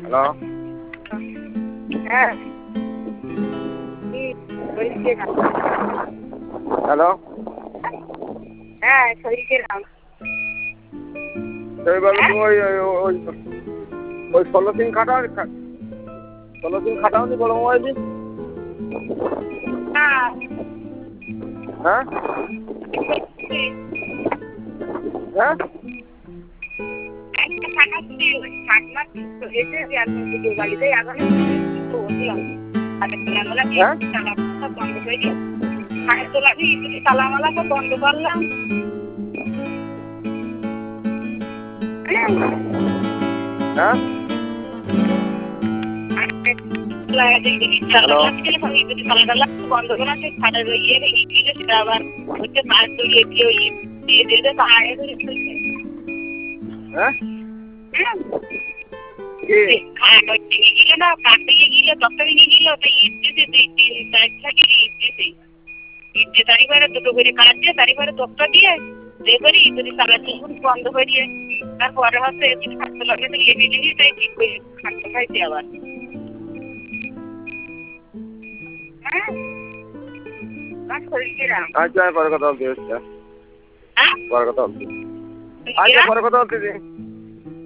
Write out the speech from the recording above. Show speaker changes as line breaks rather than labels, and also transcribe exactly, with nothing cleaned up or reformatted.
hello
হ্যাঁ
hello
হ্যাঁ শরীরের নাম
এইভাবে তুমি ওই ওই ওই ষোলো সিম খাটাও ষোলো সিম খাটাও নি বড় মোবাইল
হ্যাঁ
হ্যাঁ হ্যাঁ
একটা খাটাচ্ছি ওই ষাট মাস এসে এখন বাড়িতে এখন বললাম
হ্যাঁ
বন্ধ করে দিই খাটের তোলা তালামালা তো বন্ধ করলাম
হ্যাঁ
বন্ধ করা খাটের ইয়ে গিয়ে সেটা আবার হচ্ছে মাছ ধরিয়ে দিয়ে ওই দিয়ে দিয়ে পাহাড়ে ধরে
হ্যাঁ
গেলে না কাটতে গিয়ে দশটা ভেঙে গেল ওটা ইট দিতে চার থাকে ইট দিতে ইট দিয়ে তারিবারে দুটো করে কাট দিয়ে তারিবারে দশটা দিয়ে দিয়ে করি যদি চালাচ্ছি বন্ধ করে দিয়ে তারপরে হচ্ছে খাটতে লাগে তো লেগে নিয়ে তাই ঠিক করে খাটতে খাইছি আবার হ্যাঁ
আচ্ছা পরে কথা বলছি
হ্যাঁ
পরে কথা বলছি আচ্ছা পরে কথা বলছি